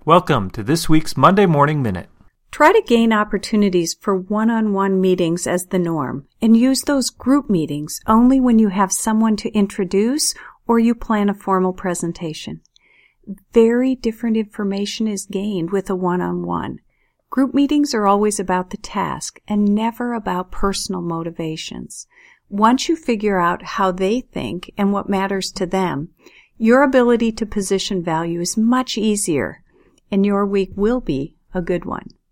Welcome to this week's Monday Morning Minute. Try to gain opportunities for one-on-one meetings as the norm, and use those group meetings only when you have someone to introduce or you plan a formal presentation. Very different information is gained with a one-on-one. Group meetings are always about the task and never about personal motivations. Once you figure out how they think and what matters to them, your ability to position value is much easier, and your week will be a good one.